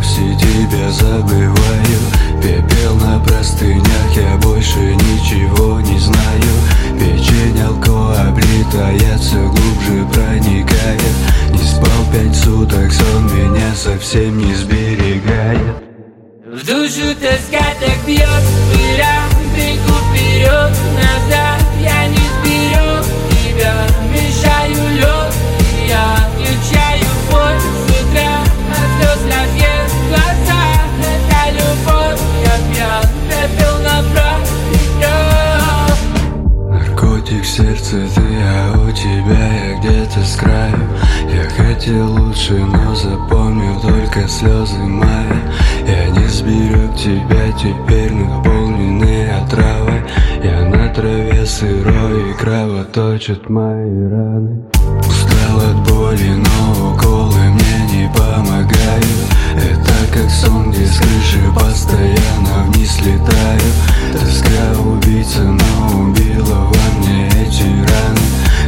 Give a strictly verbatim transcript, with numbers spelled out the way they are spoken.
вовсе тебя забываю. Пепел на простынях, я больше ничего не знаю. Печень алко облитая, все глубже проникает. Не спал пять суток, сон меня совсем не сберегает. В душу тоска так бьет, пыля, бегу вперед, назад я не сберег тебя. Мешаю лед, и я включаю боль с утра, от слез разъест глаза. Это любовь, я пьян, пепел направо и вперед. Наркотик в сердце ты, а у тебя я где-то с краю. Я хотел лучше, но запомнил только слезы мая. Я не сберег тебя, теперь наполненный отравой. Я на траве сырой, и кровоточат мои раны. Устал от боли, но уколы мне не помогают. Это как сон, где с крыши постоянно вниз летаю. Тоска убийца, но убила во мне эти раны.